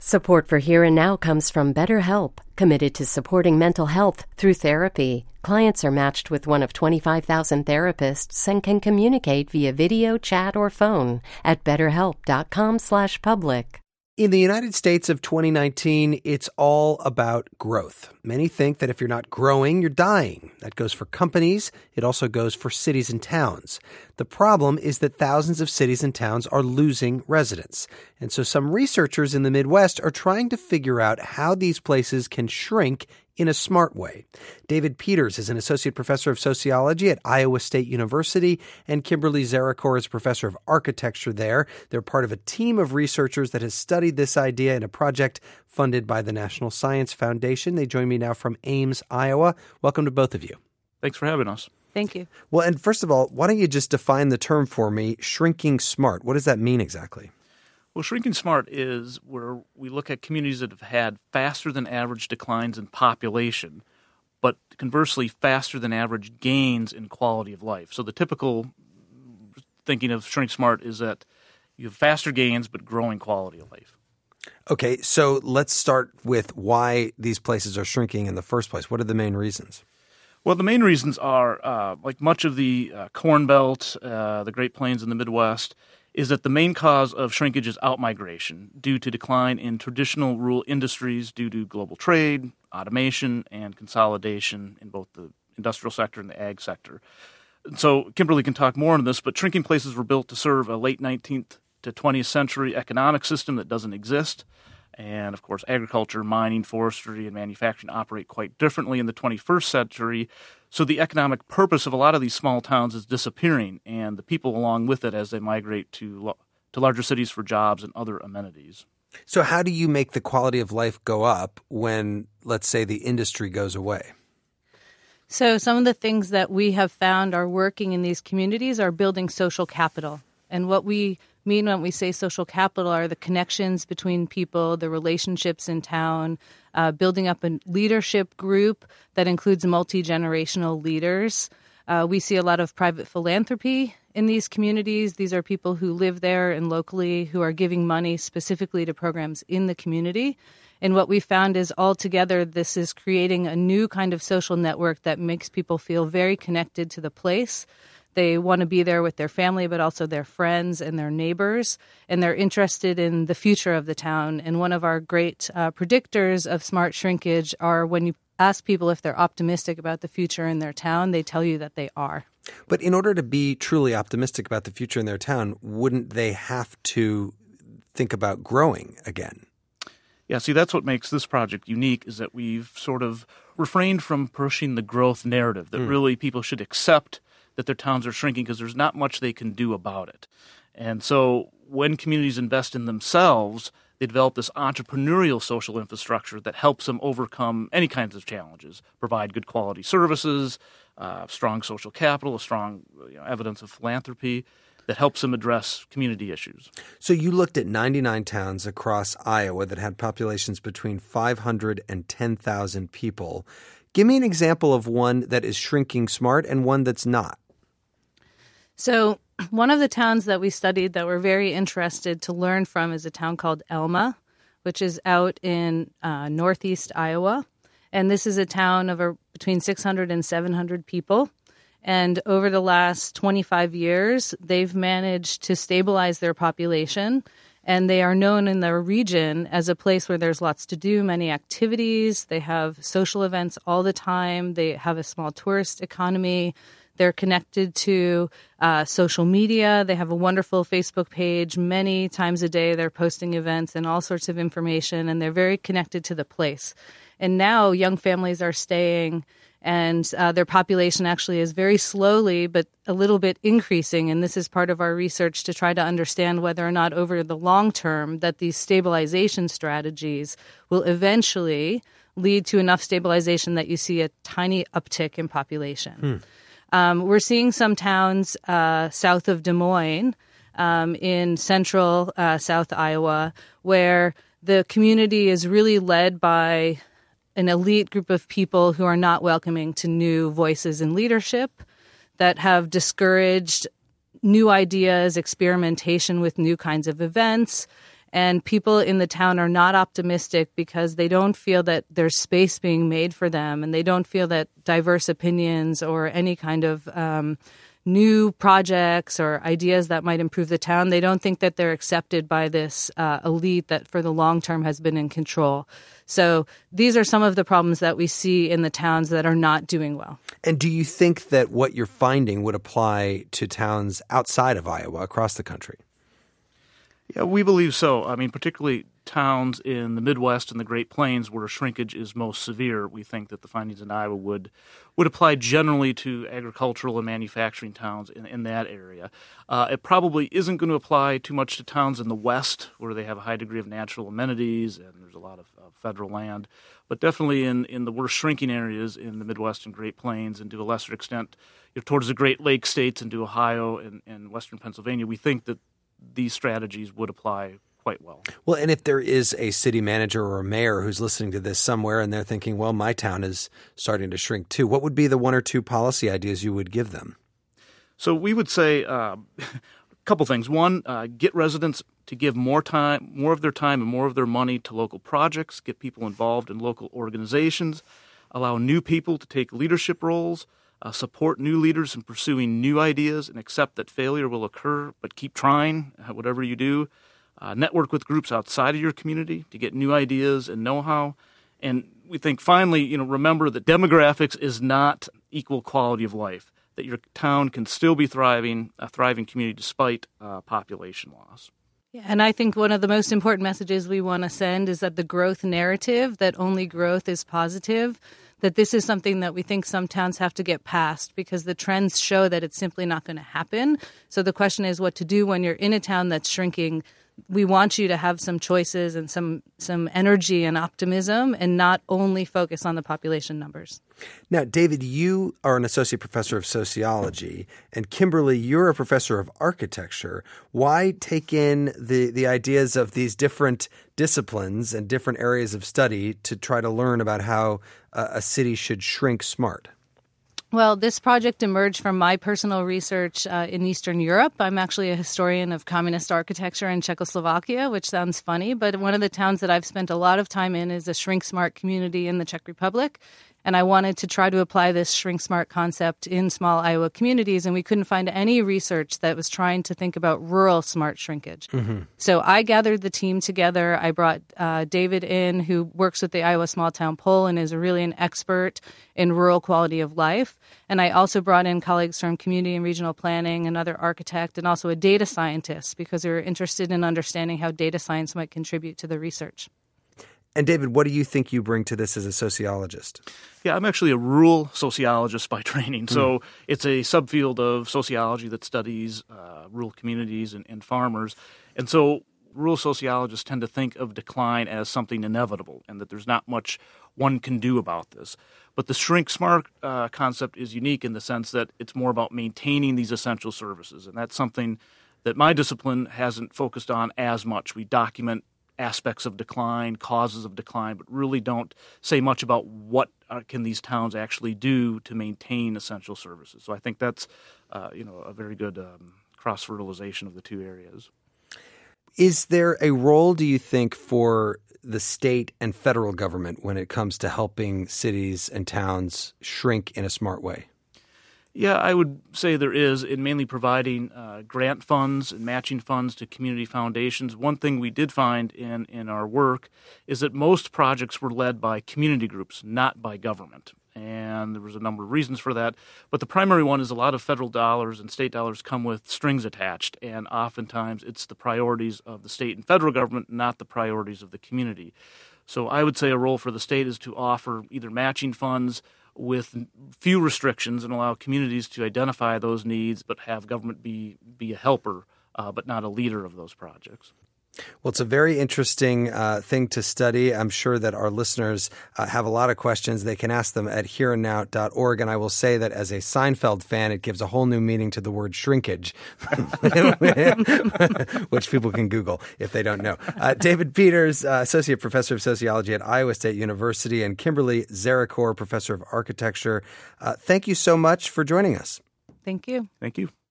Support for Here and Now comes from BetterHelp, committed to supporting mental health through therapy. Clients are matched with one of 25,000 therapists and can communicate via video, chat, or phone at betterhelp.com/public. In the United States of 2019, it's all about growth. Many think that if you're not growing, you're dying. That goes for companies. It also goes for cities and towns. The problem is that thousands of cities and towns are losing residents. And so some researchers in the Midwest are trying to figure out how these places can shrink in a smart way. David Peters is an associate professor of sociology at Iowa State University, and Kimberly Zarecor is professor of architecture there. They're part of a team of researchers that has studied this idea in a project funded by the National Science Foundation. They join me now from Ames, Iowa. Welcome to both of you. Thanks for having us. Thank you. Well, and first of all, why don't you just define the term for me, shrinking smart? What does that mean exactly? Well, shrinking smart is where we look at communities that have had faster than average declines in population, but conversely faster than average gains in quality of life. So the typical thinking of shrink smart is that you have faster gains but growing quality of life. Okay, so let's start with why these places are shrinking in the first place. What are the main reasons? Well, the main reasons are, like much of the Corn Belt, the Great Plains and the Midwest, is that the main cause of shrinkage is outmigration due to decline in traditional rural industries due to global trade, automation, and consolidation in both the industrial sector and the ag sector. So Kimberly can talk more on this, but shrinking places were built to serve a late 19th to 20th century economic system that doesn't exist. And, of course, agriculture, mining, forestry, and manufacturing operate quite differently in the 21st century. So the economic purpose of a lot of these small towns is disappearing, and the people along with it as they migrate to larger cities for jobs and other amenities. So how do you make the quality of life go up when, let's say, the industry goes away? So some of the things that we have found are working in these communities are building social capital. And what we mean when we say social capital are the connections between people, the relationships in town, building up a leadership group that includes multi-generational leaders. We see a lot of private philanthropy in these communities. These are people who live there and locally who are giving money specifically to programs in the community. And what we found is altogether this is creating a new kind of social network that makes people feel very connected to the place. They want to be there with their family, but also their friends and their neighbors, and they're interested in the future of the town. And one of our great predictors of smart shrinkage are when you ask people if they're optimistic about the future in their town, they tell you that they are. But in order to be truly optimistic about the future in their town, wouldn't they have to think about growing again? Yeah, see, that's what makes this project unique is that we've sort of refrained from pushing the growth narrative, that really people should accept that their towns are shrinking because there's not much they can do about it. And so when communities invest in themselves, they develop this entrepreneurial social infrastructure that helps them overcome any kinds of challenges, provide good quality services, strong social capital, a strong evidence of philanthropy that helps them address community issues. So you looked at 99 towns across Iowa that had populations between 500 and 10,000 people. Give me an example of one that is shrinking smart and one that's not. So one of the towns that we studied that we're very interested to learn from is a town called Elma, which is out in northeast Iowa. And this is a town of between 600 and 700 people. And over the last 25 years, they've managed to stabilize their population. And they are known in their region as a place where there's lots to do, many activities. They have social events all the time. They have a small tourist economy. They're connected to social media. They have a wonderful Facebook page. Many times a day, they're posting events and all sorts of information, and they're very connected to the place. And now young families are staying, and their population actually is very slowly but a little bit increasing. And this is part of our research to try to understand whether or not over the long term that these stabilization strategies will eventually lead to enough stabilization that you see a tiny uptick in population. We're seeing some towns south of Des Moines in central South Iowa where the community is really led by an elite group of people who are not welcoming to new voices in leadership, that have discouraged new ideas, experimentation with new kinds of events. And people in the town are not optimistic because they don't feel that there's space being made for them, and they don't feel that diverse opinions or any kind of new projects or ideas that might improve the town, they don't think that they're accepted by this elite that for the long term has been in control. So these are some of the problems that we see in the towns that are not doing well. And do you think that what you're finding would apply to towns outside of Iowa, across the country? Yeah, we believe so. I mean, particularly towns in the Midwest and the Great Plains where shrinkage is most severe. We think that the findings in Iowa would apply generally to agricultural and manufacturing towns in that area. It probably isn't going to apply too much to towns in the West where they have a high degree of natural amenities and there's a lot of federal land. But definitely in the worst shrinking areas in the Midwest and Great Plains, and to a lesser extent towards the Great Lakes states and to Ohio and western Pennsylvania, we think that these strategies would apply quite well. Well, and if there is a city manager or a mayor who's listening to this somewhere and they're thinking, well, my town is starting to shrink too, what would be the one or two policy ideas you would give them? So we would say a couple things. One, get residents to give more of their time and more of their money to local projects, get people involved in local organizations, allow new people to take leadership roles, support new leaders in pursuing new ideas and accept that failure will occur, but keep trying whatever you do. Network with groups outside of your community to get new ideas and know-how. And we think finally, remember that demographics is not equal quality of life, that your town can still be a thriving community despite population loss. Yeah, and I think one of the most important messages we want to send is that the growth narrative, that only growth is positive, that this is something that we think some towns have to get past because the trends show that it's simply not going to happen. So the question is what to do when you're in a town that's shrinking. We want you to have some choices and some energy and optimism and not only focus on the population numbers. Now, David, you are an associate professor of sociology, and Kimberly, you're a professor of architecture. Why take in the ideas of these different disciplines and different areas of study to try to learn about how a city should shrink smart? Well, this project emerged from my personal research in Eastern Europe. I'm actually a historian of communist architecture in Czechoslovakia, which sounds funny, but one of the towns that I've spent a lot of time in is a shrink smart community in the Czech Republic. And I wanted to try to apply this shrink smart concept in small Iowa communities, and we couldn't find any research that was trying to think about rural smart shrinkage. Mm-hmm. So I gathered the team together. I brought David in, who works with the Iowa Small Town Poll and is really an expert in rural quality of life. And I also brought in colleagues from community and regional planning, another architect, and also a data scientist, because we were interested in understanding how data science might contribute to the research. And David, what do you think you bring to this as a sociologist? Yeah, I'm actually a rural sociologist by training. So it's a subfield of sociology that studies rural communities and farmers. And so rural sociologists tend to think of decline as something inevitable and that there's not much one can do about this. But the shrink smart concept is unique in the sense that it's more about maintaining these essential services. And that's something that my discipline hasn't focused on as much. We document aspects of decline, causes of decline, but really don't say much about what can these towns actually do to maintain essential services. So I think that's a very good cross-fertilization of the two areas. Is there a role, do you think, for the state and federal government when it comes to helping cities and towns shrink in a smart way? Yeah, I would say there is, in mainly providing grant funds and matching funds to community foundations. One thing we did find in our work is that most projects were led by community groups, not by government. And there was a number of reasons for that. But the primary one is a lot of federal dollars and state dollars come with strings attached. And oftentimes it's the priorities of the state and federal government, not the priorities of the community. So I would say a role for the state is to offer either matching funds with few restrictions and allow communities to identify those needs, but have government be a helper, but not a leader of those projects. Well, it's a very interesting thing to study. I'm sure that our listeners have a lot of questions. They can ask them at hereandnow.org. And I will say that as a Seinfeld fan, it gives a whole new meaning to the word shrinkage, which people can Google if they don't know. David Peters, Associate Professor of Sociology at Iowa State University, and Kimberly Zarecor, Professor of Architecture. Thank you so much for joining us. Thank you. Thank you.